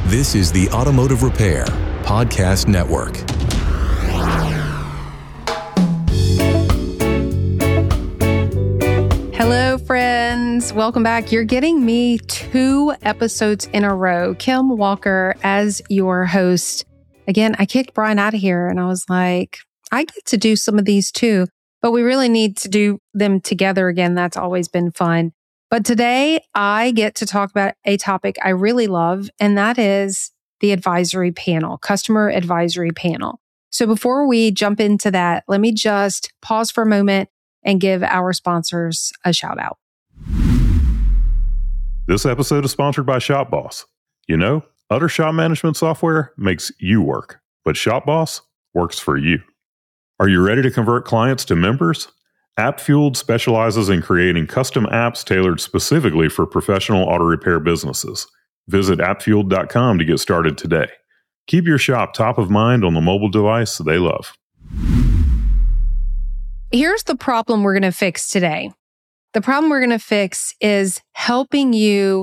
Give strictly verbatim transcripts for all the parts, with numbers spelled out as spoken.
This is the Automotive Repair Podcast Network. Hello, friends. Welcome back. You're getting me two episodes in a row. Kim Walker as your host. Again, I kicked Brian out of here and I was like, I get to do some of these too, but we really need to do them together again. That's always been fun. But today I get to talk about a topic I really love, and that is the advisory panel, customer advisory panel. So before we jump into that, let me just pause for a moment and give our sponsors a shout out. This episode is sponsored by ShopBoss. You know, other shop management software makes you work, but ShopBoss works for you. Are you ready to convert clients to members? AppFueled specializes in creating custom apps tailored specifically for professional auto repair businesses. Visit app fueled dot com to get started today. Keep your shop top of mind on the mobile device they love. Here's the problem we're going to fix today. The problem we're going to fix is helping you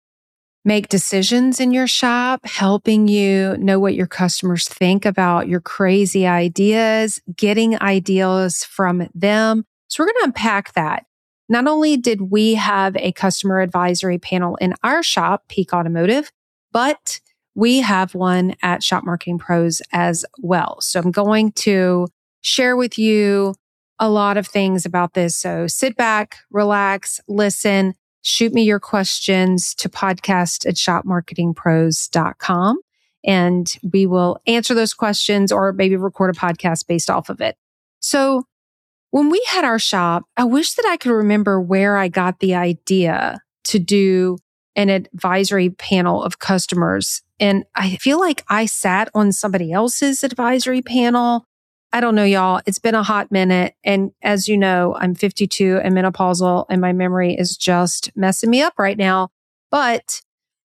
make decisions in your shop, helping you know what your customers think about your crazy ideas, getting ideas from them. So we're going to unpack that. Not only did we have a customer advisory panel in our shop, Peak Automotive, but we have one at Shop Marketing Pros as well. So I'm going to share with you a lot of things about this. So sit back, relax, listen, shoot me your questions to podcast at shop marketing pros dot com. And we will answer those questions or maybe record a podcast based off of it. So when we had our shop, I wish that I could remember where I got the idea to do an advisory panel of customers. And I feel like I sat on somebody else's advisory panel. I don't know, y'all. It's been a hot minute. And as you know, I'm fifty-two and menopausal, and my memory is just messing me up right now. But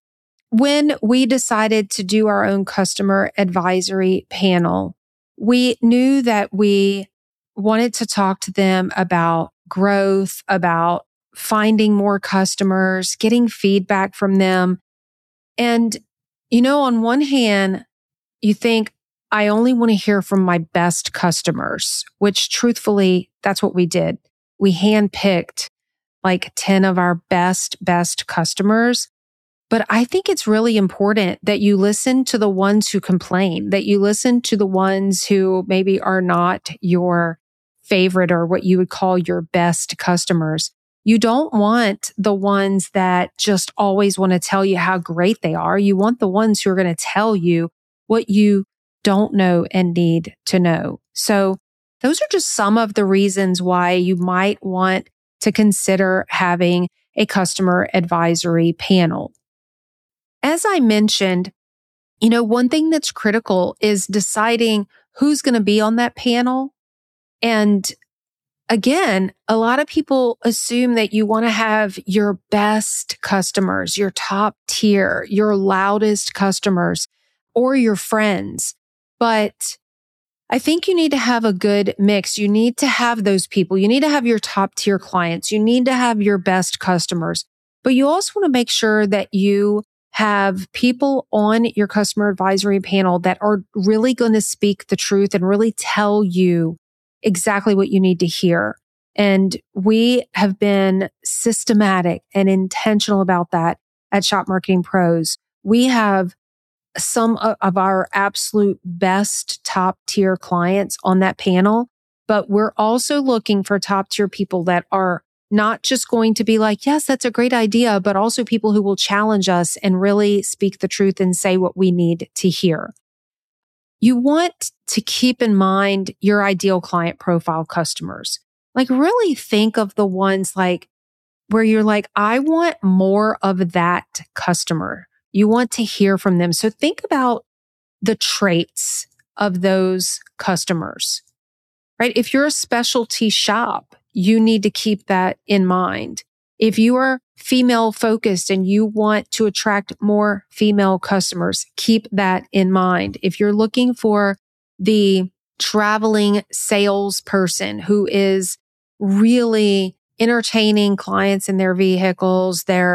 when we decided to do our own customer advisory panel, we knew that we wanted to talk to them about growth, about finding more customers, getting feedback from them. And, you know, on one hand, you think, I only want to hear from my best customers, which truthfully, that's what we did. We handpicked like ten of our best, best customers. But I think it's really important that you listen to the ones who complain, that you listen to the ones who maybe are not your favorite or what you would call your best customers. You don't want the ones that just always want to tell you how great they are. You want the ones who are going to tell you what you don't know and need to know. So those are just some of the reasons why you might want to consider having a customer advisory panel. As I mentioned, you know, one thing that's critical is deciding who's going to be on that panel. And again, a lot of people assume that you want to have your best customers, your top tier, your loudest customers, or your friends. But I think you need to have a good mix. You need to have those people. You need to have your top tier clients. You need to have your best customers. But you also want to make sure that you have people on your customer advisory panel that are really going to speak the truth and really tell you exactly what you need to hear. And we have been systematic and intentional about that at Shop Marketing Pros. We have some of our absolute best top tier clients on that panel, but we're also looking for top tier people that are not just going to be like, yes, that's a great idea, but also people who will challenge us and really speak the truth and say what we need to hear. You want to keep in mind your ideal client profile customers. Like really think of the ones like where you're like, I want more of that customer. You want to hear from them. So think about the traits of those customers, right? If you're a specialty shop, you need to keep that in mind. If you are female focused and you want to attract more female customers, keep that in mind. If you're looking for the traveling salesperson who is really entertaining clients in their vehicles, they're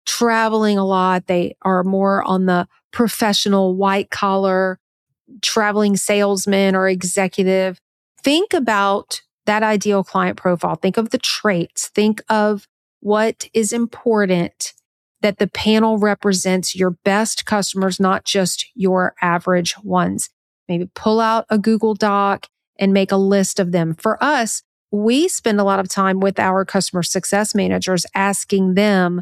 traveling a lot. They are more on the professional, white collar, traveling salesman or executive. Think about that ideal client profile. Think of the traits. Think of what is important, that the panel represents your best customers, not just your average ones. Maybe pull out a Google Doc and make a list of them. For us, we spend a lot of time with our customer success managers asking them,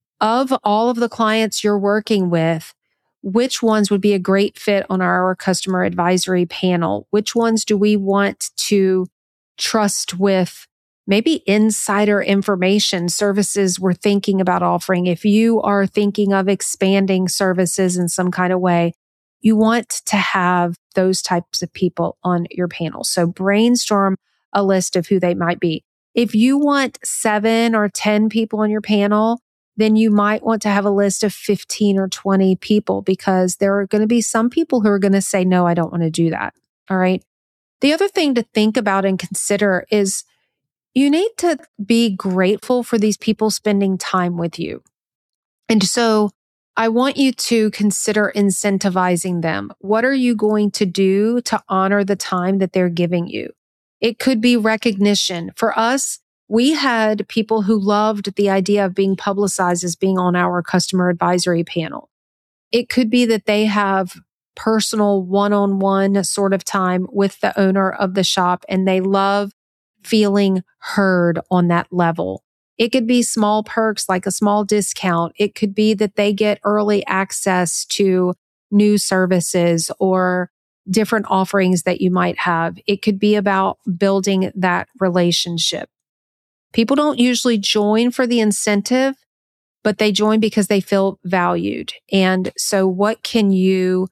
of all of the clients you're working with, which ones would be a great fit on our customer advisory panel? Which ones do we want to trust with maybe insider information, services we're thinking about offering? If you are thinking of expanding services in some kind of way, you want to have those types of people on your panel. So brainstorm a list of who they might be. If you want seven or ten people on your panel, then you might want to have a list of fifteen or twenty people, because there are going to be some people who are going to say, no, I don't want to do that. All right. The other thing to think about and consider is you need to be grateful for these people spending time with you. And so I want you to consider incentivizing them. What are you going to do to honor the time that they're giving you? It could be recognition. For us, we had people who loved the idea of being publicized as being on our customer advisory panel. It could be that they have personal one-on-one sort of time with the owner of the shop and they love feeling heard on that level. It could be small perks like a small discount. It could be that they get early access to new services or different offerings that you might have. It could be about building that relationship. People don't usually join for the incentive, but they join because they feel valued. And so what can you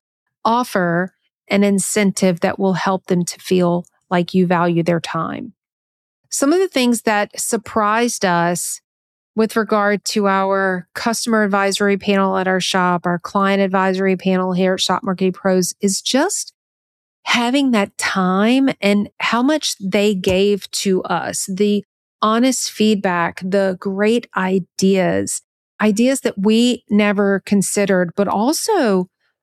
offer an incentive that will help them to feel like you value their time? Some of the things that surprised us with regard to our customer advisory panel at our shop, our client advisory panel here at Shop Marketing Pros, is just having that time and how much they gave to us, the honest feedback, the great ideas, ideas that we never considered, but also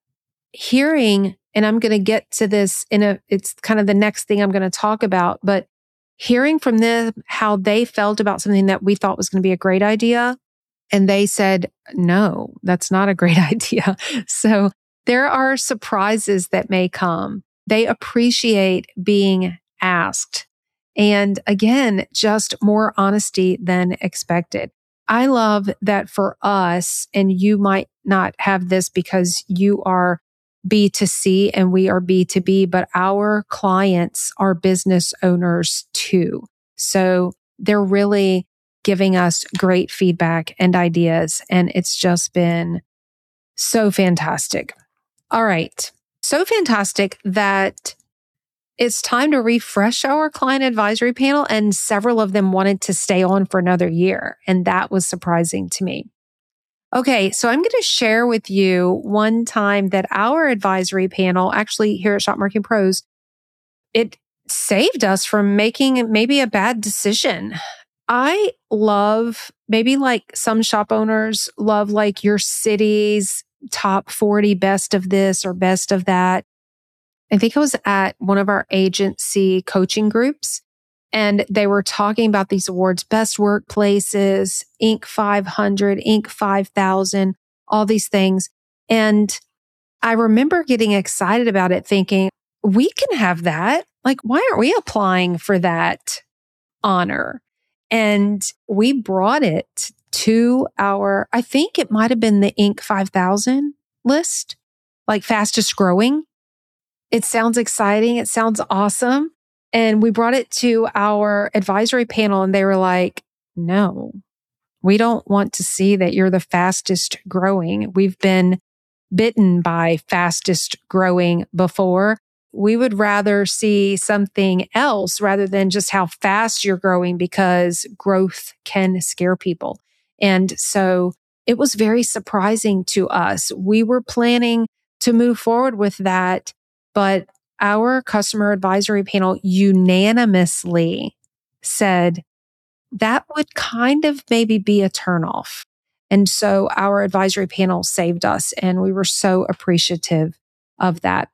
hearing, and I'm going to get to this in a, it's kind of the next thing I'm going to talk about, but hearing from them how they felt about something that we thought was going to be a great idea. And they said, no, that's not a great idea. So there are surprises that may come. They appreciate being asked. And again, just more honesty than expected. I love that for us, and you might not have this because you are B two C and we are B two B, but our clients are business owners too. So they're really giving us great feedback and ideas. And it's just been so fantastic. All right. So fantastic that it's time to refresh our client advisory panel, and several of them wanted to stay on for another year. And that was surprising to me. Okay, so I'm going to share with you one time that our advisory panel, actually here at Shop Marketing Pros, it saved us from making maybe a bad decision. I love, maybe like some shop owners love like your city's top forty best of this or best of that. I think I was at one of our agency coaching groups, and they were talking about these awards, best workplaces, Inc five hundred, Inc five thousand, all these things. And I remember getting excited about it thinking, we can have that. Like, why aren't we applying for that honor? And we brought it to our, I think it might have been the Inc five thousand list, like fastest growing. It sounds exciting. It sounds awesome. And we brought it to our advisory panel and they were like, no, we don't want to see that you're the fastest growing. We've been bitten by fastest growing before. We would rather see something else rather than just how fast you're growing, because growth can scare people. And so it was very surprising to us. We were planning to move forward with that, but our customer advisory panel unanimously said that would kind of maybe be a turnoff. And so our advisory panel saved us, and we were so appreciative of that.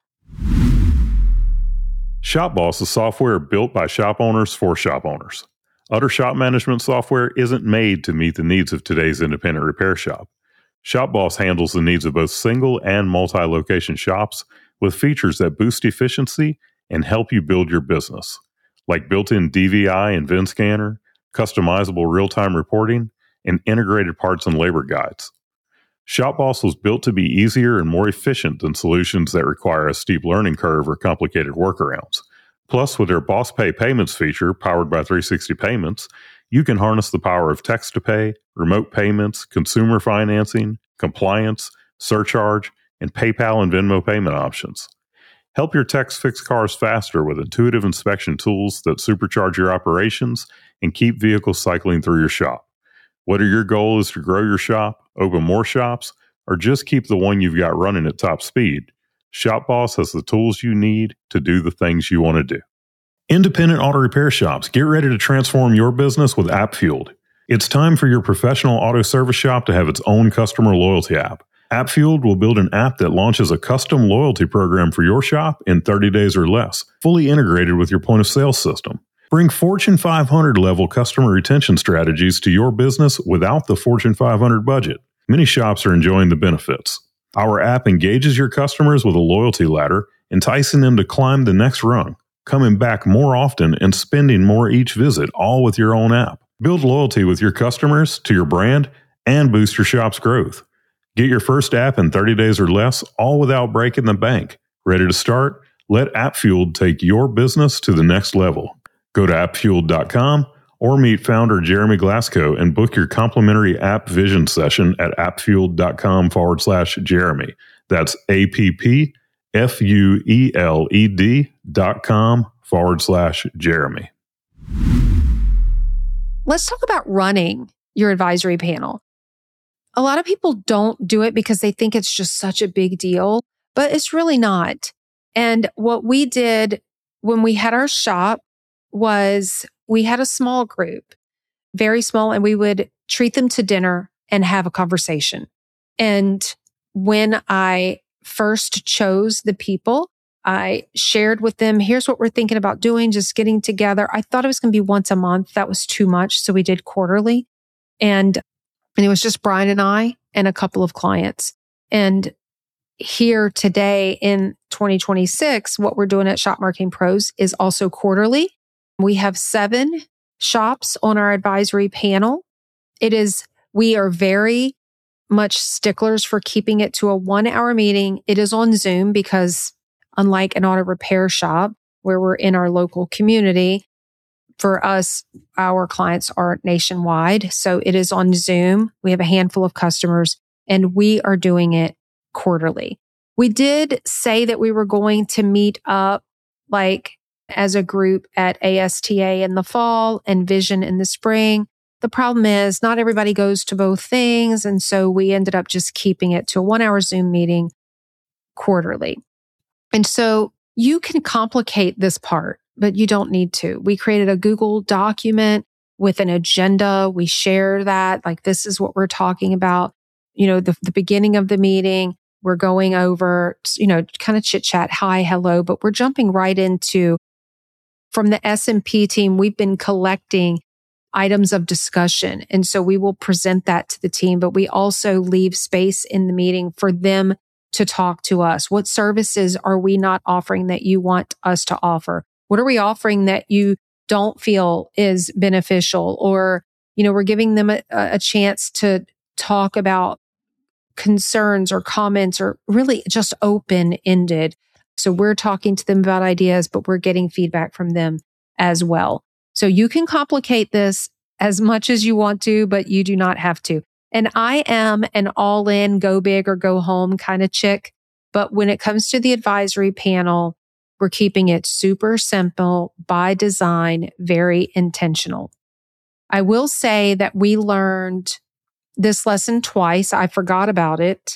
ShopBoss is software built by shop owners for shop owners. Other shop management software isn't made to meet the needs of today's independent repair shop. ShopBoss handles the needs of both single and multi-location shops with features that boost efficiency and help you build your business, like built-in D V I and V I N scanner, customizable real-time reporting, and integrated parts and labor guides. ShopBoss was built to be easier and more efficient than solutions that require a steep learning curve or complicated workarounds. Plus, with their Boss Pay Payments feature powered by three sixty Payments, you can harness the power of text-to-pay, remote payments, consumer financing, compliance, surcharge, and PayPal and Venmo payment options. Help your techs fix cars faster with intuitive inspection tools that supercharge your operations and keep vehicles cycling through your shop. Whether your goal is to grow your shop, open more shops, or just keep the one you've got running at top speed, ShopBoss has the tools you need to do the things you want to do. Independent auto repair shops, get ready to transform your business with AppFueled. It's time for your professional auto service shop to have its own customer loyalty app. AppFueled will build an app that launches a custom loyalty program for your shop in thirty days or less, fully integrated with your point of sale system. Bring Fortune five hundred level customer retention strategies to your business without the Fortune five hundred budget. Many shops are enjoying the benefits. Our app engages your customers with a loyalty ladder, enticing them to climb the next rung, coming back more often and spending more each visit, all with your own app. Build loyalty with your customers to your brand and boost your shop's growth. Get your first app in thirty days or less, all without breaking the bank. Ready to start? Let AppFueled take your business to the next level. Go to app fueled dot com or meet founder Jeremy Glasgow and book your complimentary app vision session at appfueled.com forward slash Jeremy. That's A-P-P-F-U-E-L-E-D dot com forward slash Jeremy. Let's talk about running your advisory panel. A lot of people don't do it because they think it's just such a big deal, but it's really not. And what we did when we had our shop was we had a small group, very small, and we would treat them to dinner and have a conversation. And when I first chose the people, I shared with them, here's what we're thinking about doing, just getting together. I thought it was going to be once a month. That was too much. So we did quarterly. And, and it was just Brian and I and a couple of clients. And here today in twenty twenty-six, what we're doing at Shop Marketing Pros is also quarterly. We have seven shops on our advisory panel. It is, we are very much sticklers for keeping it to a one hour meeting. It is on Zoom because unlike an auto repair shop where we're in our local community, for us, our clients are nationwide. So it is on Zoom. We have a handful of customers and we are doing it quarterly. We did say that we were going to meet up like as a group at A S T A in the fall and Vision in the spring. The problem is not everybody goes to both things. And so we ended up just keeping it to a one hour Zoom meeting quarterly. And so you can complicate this part, but you don't need to. We created a Google document with an agenda. We share that, like, this is what we're talking about. You know, the, the beginning of the meeting, we're going over, you know, kind of chit chat, hi, hello, but we're jumping right into, from the S and P team, we've been collecting items of discussion. And so we will present that to the team, but we also leave space in the meeting for them to talk to us. What services are we not offering that you want us to offer? What are we offering that you don't feel is beneficial? Or, you know, we're giving them a, a chance to talk about concerns or comments, or really just open-ended. So we're talking to them about ideas, but we're getting feedback from them as well. So you can complicate this as much as you want to, but you do not have to. And I am an all-in, go big or go home kind of chick. But when it comes to the advisory panel, we're keeping it super simple, by design, very intentional. I will say that we learned this lesson twice. I forgot about it.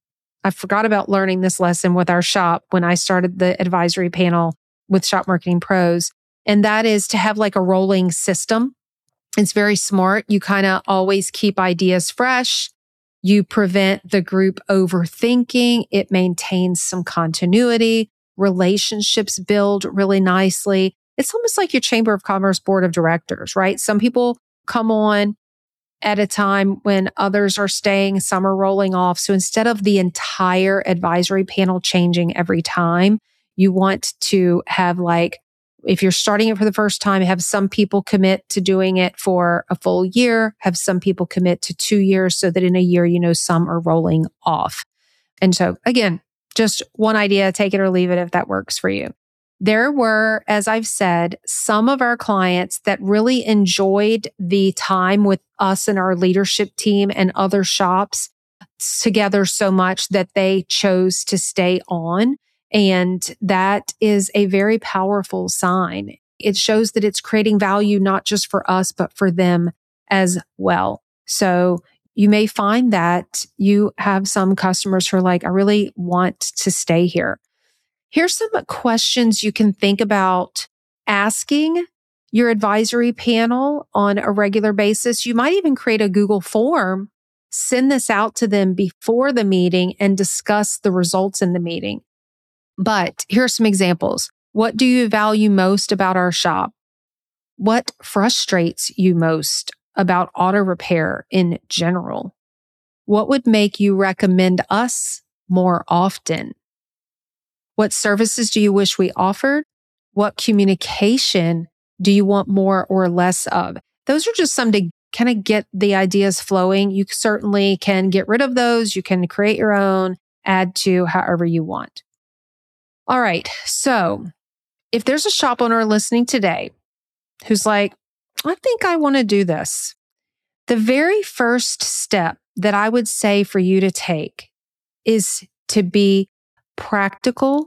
I forgot about learning this lesson with our shop when I started the advisory panel with Shop Marketing Pros. And that is to have like a rolling system. It's very smart. You kind of always keep ideas fresh. You prevent the group overthinking. It maintains some continuity. Relationships build really nicely. It's almost like your Chamber of Commerce board of directors, right? Some people come on at a time when others are staying, some are rolling off. So instead of the entire advisory panel changing every time, you want to have, like, if you're starting it for the first time, have some people commit to doing it for a full year, have some people commit to two years so that in a year, you know, some are rolling off. And so again, just one idea, take it or leave it if that works for you. There were, as I've said, some of our clients that really enjoyed the time with us and our leadership team and other shops together so much that they chose to stay on. And that is a very powerful sign. It shows that it's creating value, not just for us, but for them as well. So you may find that you have some customers who are like, I really want to stay here. Here's some questions you can think about asking your advisory panel on a regular basis. You might even create a Google form, send this out to them before the meeting and discuss the results in the meeting. But here are some examples. What do you value most about our shop? What frustrates you most about auto repair in general? What would make you recommend us more often? What services do you wish we offered? What communication do you want more or less of? Those are just some to kind of get the ideas flowing. You certainly can get rid of those. You can create your own, add to however you want. All right. So if there's a shop owner listening today who's like, I think I want to do this, the very first step that I would say for you to take is to be practical,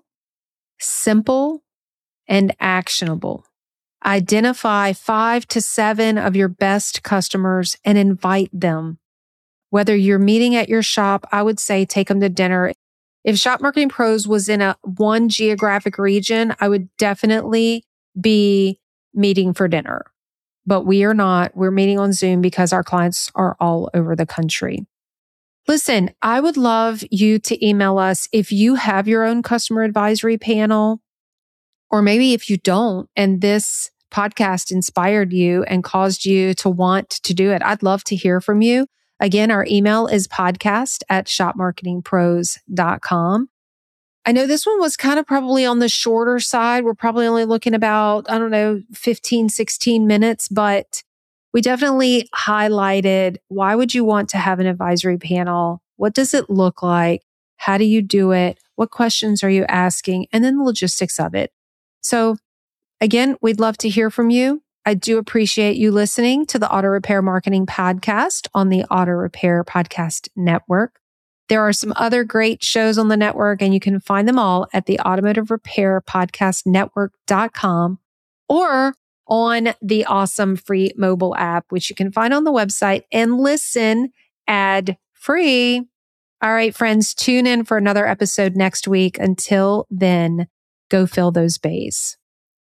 simple, and actionable. Identify five to seven of your best customers and invite them. Whether you're meeting at your shop, I would say take them to dinner. If Shop Marketing Pros was in a one geographic region, I would definitely be meeting for dinner. But we are not. We're meeting on Zoom because our clients are all over the country. Listen, I would love you to email us if you have your own customer advisory panel, or maybe if you don't, and this podcast inspired you and caused you to want to do it. I'd love to hear from you. Again, our email is podcast at shop marketing pros dot com. I know this one was kind of probably on the shorter side. We're probably only looking about, I don't know, fifteen, sixteen minutes, but we definitely highlighted why would you want to have an advisory panel? What does it look like? How do you do it? What questions are you asking? And then the logistics of it. So again, we'd love to hear from you. I do appreciate you listening to the Auto Repair Marketing Podcast on the Auto Repair Podcast Network. There are some other great shows on the network, and you can find them all at the automotive repair podcast network dot com or on the awesome free mobile app, which you can find on the website and listen ad free. All right, friends, tune in for another episode next week. Until then, go fill those bays.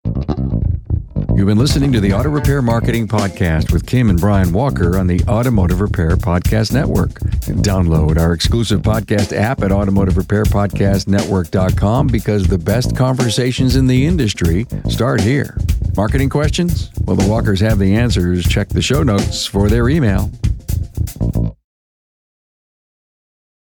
You've been listening to the Auto Repair Marketing Podcast with Kim and Brian Walker on the Automotive Repair Podcast Network. Download our exclusive podcast app at automotive repair podcast network dot com because the best conversations in the industry start here. Marketing questions? Well, the Walkers have the answers. Check the show notes for their email.